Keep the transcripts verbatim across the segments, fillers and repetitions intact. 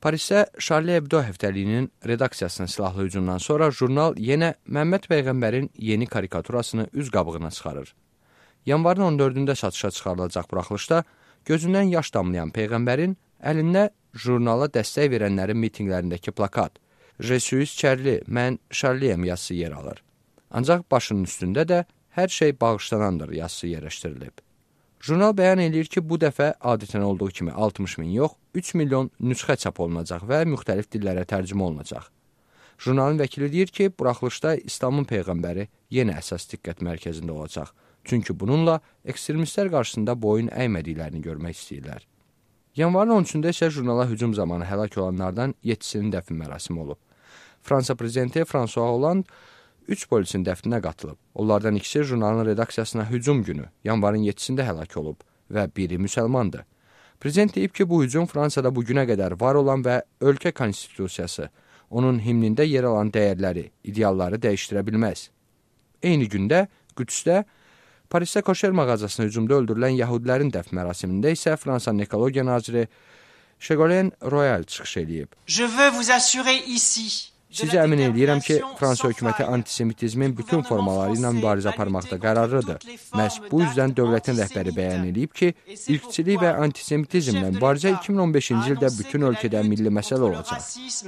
Parisdə Charlie Hebdo həftəliyinin redaksiyasına silahlı hücumdan sonra jurnal yenə Məhəmməd Peyğəmbərin yeni karikaturasını üz qabığına çıxarır. Yanvarın on dördündə satışa çıxarılacaq buraxılışda gözündən yaş damlayan Peyğəmbərin əlində jurnala dəstək verənlərin mitinqlərindəki plakat Je suis Charlie, mən Charlie'm yazısı yer alır. Ancaq başının üstündə də hər şey bağışlanandır yazısı yerləşdirilib. Jurnal bəyan edir ki, bu dəfə adətən olduğu kimi altmış min yox, üç milyon nüsxə çap olunacaq və müxtəlif dillərə tərcümə olunacaq. Jurnalın vəkili deyir ki, buraxılışda İslamın Peyğəmbəri yenə əsas diqqət mərkəzində olacaq. Çünki bununla ekstremistlər qarşısında boyun əymədiklərini görmək istəyirlər. Yanvarın on üçündə isə jurnala hücum zamanı həlak olanlardan yeddisinin dəfn mərasimi olub. Fransa prezidenti François Hollande üç polisin dəfninə qatılıb. Onlardan ikisi jurnalın redaksiyasına hücum günü, yanvarın yeddisində həlak olub və biri müsəlmandır. Prezident deyib ki, bu hücum Fransada bugünə qədər var olan və ölkə konstitusiyası, onun himnində yer alan dəyərləri, idealları dəyişdirə bilməz. Eyni gündə Qüdsdə, Parisdə koşer mağazasına hücumda öldürülən yahudilərin dəfn mərasimində isə Fransanın ekologiya naziri Ségolène Royal çıxış edib. Je veux vous assurer ici. Sizə əmin edirəm ki, Fransa hökuməti antisemitizmin bütün formaları ilə mübarizə aparmaqda qərarlıdır. Məhz bu yüzdən dövlətin rəhbəri bəyan edib ki, irqçilik və antisemitizmlə mübarizə iki min on beşinci ildə bütün ölkədə milli məsələ olacaq.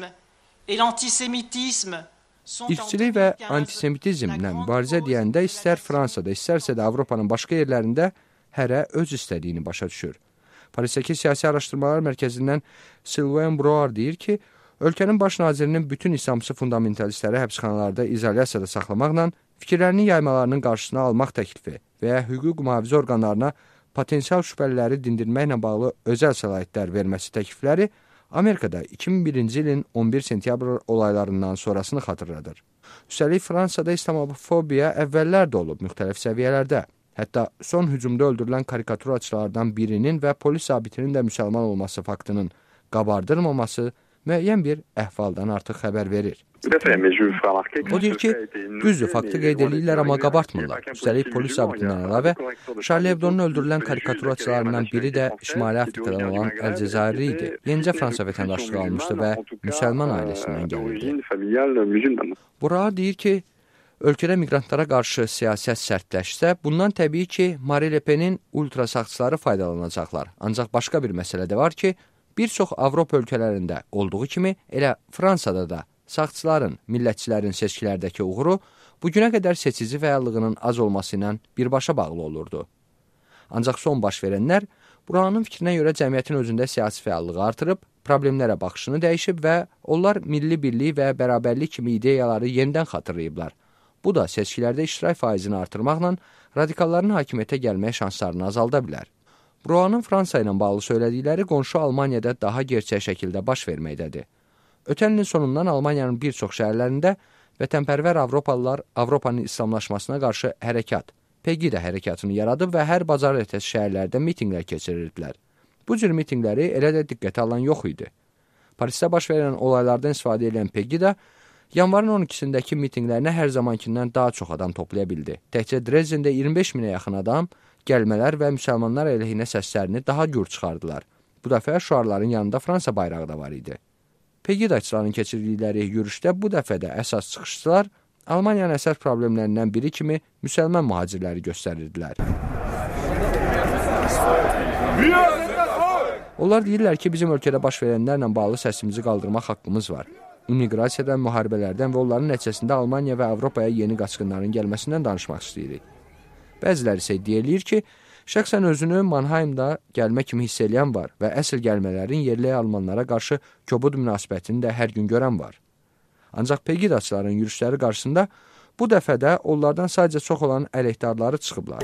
İrqçilik və antisemitizmlə mübarizə deyəndə istər Fransada, istərsə də Avropanın başqa yerlərində hərə öz istədiyini başa düşür. Parisdəki Siyasi Araşdırmalar Mərkəzindən Sylvain Brouard deyir ki, ölkənin baş nazirinin bütün İslamçı fundamentalistləri həbsxanalarda izolyasiyada saxlamaqla fikirlərini yaymalarının qarşısını almaq təklifi və ya hüquq mühafizə orqanlarına potensial şübhəliləri dindirməklə bağlı özəl səlahiyyətlər verməsi təklifləri Amerikada iki min birinci ilin on bir sentyabr olaylarından sonrasını xatırladır. Üstəlik, Fransada islamofobiya əvvəllər də olub müxtəlif səviyyələrdə. Hətta son hücumda öldürülən karikaturaçılardan birinin və polis zabitinin də müsəlman olması faktının qabardırmaması müəyyən bir əhvaldan artıq xəbər verir. O deyir ki, düzdür, faktı qeyd edirlər, amma qabartmırlar. Üstəlik, polis zabitindən əlavə, Charlie Hebdo'nun öldürülən karikaturaçılarından biri də Şimali Afrikadan olan Əl-Cəzairli idi. Yenicə Fransa vətəndaşlığı almışdı və müsəlman ailəsindən gəlirdi. Bura deyir ki, ölkədə miqrantlara qarşı siyasət sərtləşsə, bundan təbii ki, Marine Le Pen'in ultrasaqçıları faydalanacaqlar. Ancaq başqa bir məsələ də var ki, bir çox Avropa ölkələrində olduğu kimi, elə Fransada da sağçıların, millətçilərin seçkilərdəki uğuru bugünə qədər seçici fəallığının az olması ilə birbaşa bağlı olurdu. Ancaq son baş verənlər buranın fikrinə görə cəmiyyətin özündə siyasi fəallığı artırıb, problemlərə baxışını dəyişib və onlar milli birlik və bərabərlik kimi ideyaları yenidən xatırlayıblar. Bu da seçkilərdə iştirak faizini artırmaqla radikalların hakimiyyətə gəlmək şanslarını azalda bilər. Bruanın Fransa ilə bağlı söylədikləri qonşu Almaniyada daha gerçək şəkildə baş verməkdədir. Ötən ilin sonundan Almaniyanın bir çox şəhərlərində vətənpərvər Avropalılar Avropanın islamlaşmasına qarşı hərəkat, Pegida hərəkatını yaradıb və hər bazar ertəsi şəhərlərdə mitinqlər keçirirdilər. Bu cür mitinqləri elə də diqqətə alan yox idi. Parisdə baş verən olaylardan istifadə edən Pegida, yanvarın on ikisindəki mitinqlərinə hər zamankindən daha çox adam toplaya bildi. Təkcə Dresdendə iyirmi beş minə yaxın adam gəlmələr və müsəlmanlar əleyhinə səslərini daha gür çıxardılar. Bu dəfə şüarların yanında Fransa bayrağı da var idi. Pegidaçıların keçirdikləri yürüşdə bu dəfə də əsas çıxışçılar Almaniyanın əsas problemlərindən biri kimi müsəlman mühacirləri göstərirdilər. Onlar deyirlər ki, bizim ölkədə baş verənlərlə bağlı səsimizi qaldırmaq haqqımız var. İmmiqrasiyadan, müharibələrdən və onların nəticəsində Almaniya və Avropaya yeni qaçqınların gəlməsindən danışmaq istəyirik. Bəziləri isə iddia eləyir ki, şəxsən özünü Mannheimda gəlmə kimi hiss eləyən var və əsl gəlmələrin yerli almanlara qarşı kobud münasibətini də hər gün görən var. Ancaq Pegidaçıların yürüşləri qarşısında bu dəfə də onlardan sadəcə çox olan əleyhdarları çıxıblar.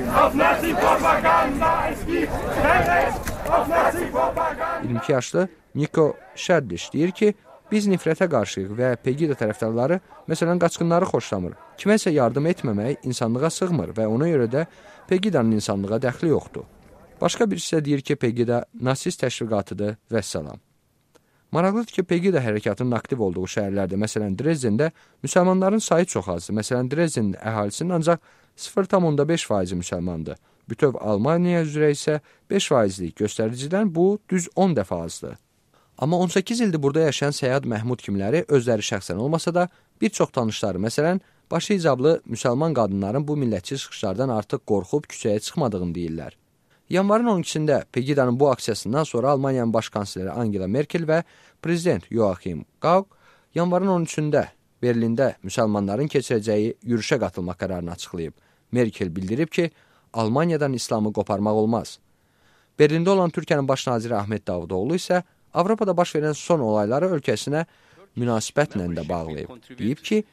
iyirmi iki yaşlı Niko Şərdiş deyir ki, biz nifrətə qarşıyıq və Pegida tərəfdarları, məsələn, qaçqınları xoşlamır. Kiməsə yardım etməmək insanlığa sığmır və ona görə də Pegidanın insanlığa dəxli yoxdur. Başqa birisi də deyir ki, Pegida nasist təşviqatıdır və səlam. Maraqlıdır ki, Pegida hərəkatının aktiv olduğu şəhərlərdə, məsələn, Dresdendə müsəlmanların sayı çox azdır. Məsələn, Dresden əhalisinin ancaq sıfır tam onda beş faizi müsəlmandır. Bütöv Almaniya üzrə isə beş faizlik göstəricidən bu düz on dəfə azdır. Amma on səkkiz ildir burada yaşayan Səyyad Məhmud kimləri özləri şəxsən olmasa da, bir çox tanışları, məsələn, başı icablı müsəlman qadınların bu millətçi çıxışlardan artıq qorxub küçəyə çıxmadığını deyirlər. Yanvarın on ikisində Pegidanın bu aksiyasından sonra Almaniyanın baş kansleri Angela Merkel və prezident Joachim Gauck yanvarın on üçündə Berlində müsəlmanların keçirəcəyi yürüşə qatılmaq qərarını açıqlayıb. Merkel bildirib ki, Almaniyadan İslamı qoparmaq olmaz. Berlində olan Türkiyənin baş naziri Ahmet Davutoğlu isə Avropada baş verən son olayları ölkəsinə münasibətlə də bağlayıb. Deyib ki,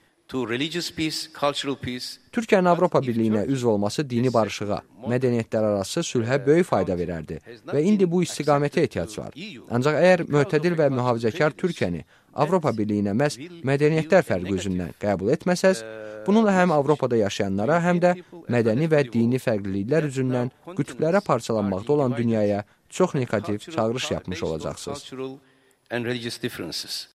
Türkiyənin Avropa Birliyinə üzv olması dini barışığa, mədəniyyətlər arası sülhə böyük fayda verərdi və indi bu istiqamətə ehtiyac var. Ancaq əgər mötədil və mühafizəkar Türkiyəni Avropa Birliyinə məhz mədəniyyətlər fərqi üzündən qəbul etməsəz, bununla həm Avropada yaşayanlara, həm də mədəni və dini fərqliliklər üzündən qütblərə parçalanmaqda olan dünyaya çox negativ çağırış yapmış olacaqsınız.